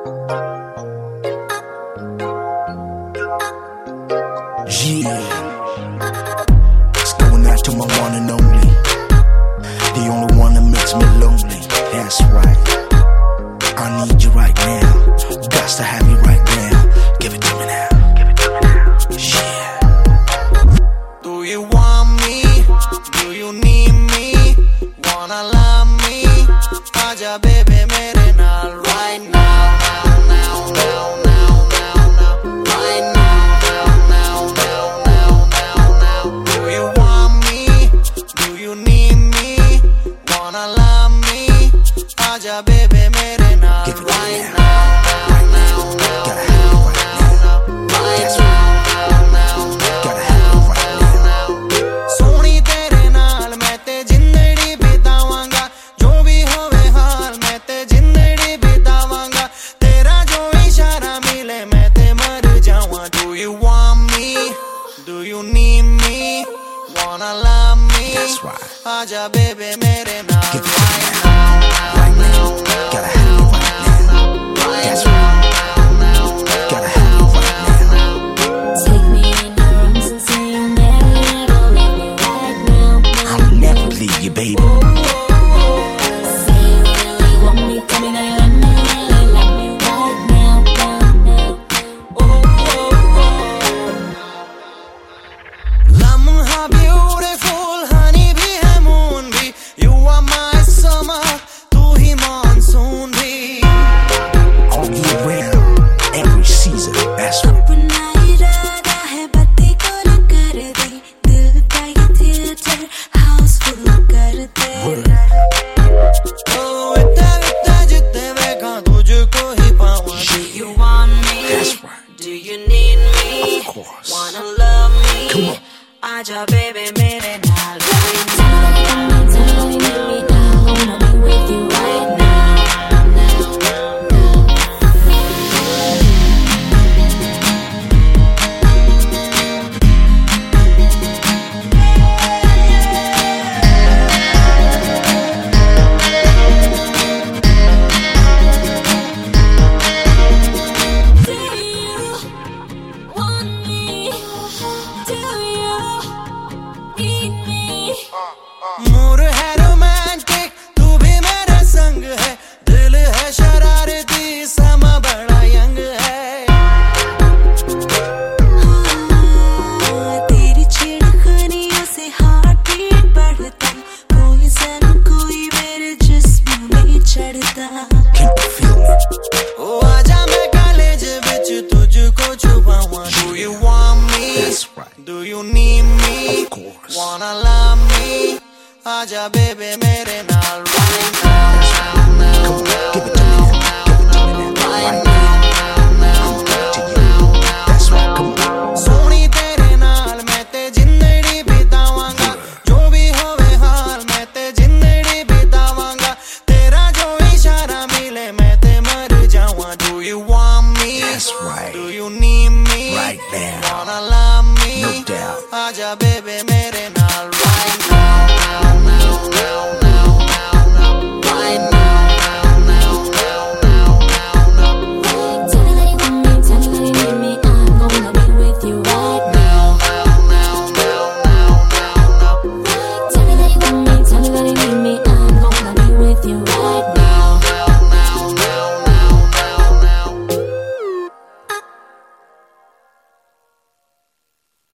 Yeah, it's going out to my one and only, the only one that makes me lonely. That's right, I need you right now, got to have you right now. Give it to me now, give it to me now. Yeah. Do you want me? Do you need me? Wanna love me? Aja baby mere naal right now, now, now, now, now, now, right now, now, now, now, now, now. Do you want me? Do you need me? Wanna love me? Aja baby mere naal right now, now, now, now, now, now, right now, now, now, now. Soni tere naal main te zindagi bitawanga, jo bhi hove haal main te zindagi bitawanga, tera jo ishara mile main te mar jawan. Do you want me? Do you need me? Wanna love me? That's right. Aja baby mere naal Give it to me right now, now, right now. Gotta have you right now. That's right. Gotta have you right now. Take me in your arms and say you'll never, never leave me right now. I'll never leave you, baby. Say you really want me, tell me that you love me, really like me right now, now, now. Lamha beautiful, honey bhi hai moon bhi. You are my summer, tu hi monsoon bhi. All year round, every season. That's right. अपना इरादा है बत्ती गुल कर दे, दिल का ये theatre Housefull कर दे. Oh, itte jitte vekha tujhko hi paawan. Do you want me? That's right. Do you need me? Of course. Wanna love me? Come on. Aja baby mere naal right now. Tell me you need me now. Wanna be with you right now, now, now, now. Do you want me? Do you need me? Mood hai romantic, tu bhi mere sang hai. Dil hai shararati, sama bada young hai. तेरी छेड़खानियों से heart beat बढ़ता, कोई सन कोई मेरे जिस्म में चढ़ता. Can you feel me? Oh, aaja main college vich tujhko chupawan. Do you want me? That's right. Do you need me? Of course. Wanna love me? Aja baby mere naal right now, now, Come on, now, give it to me now. Give it to me now. Right now. I'm good to you. That's right. Come on. Soni tere naal main te zindagi bitawanga, jo bhi hove haal main te zindagi bitawanga, tera jo ishara mile main te mar jawan. Do you want me? That's right. Do you need me? Right now. Wanna love me? No doubt. Aja baby mere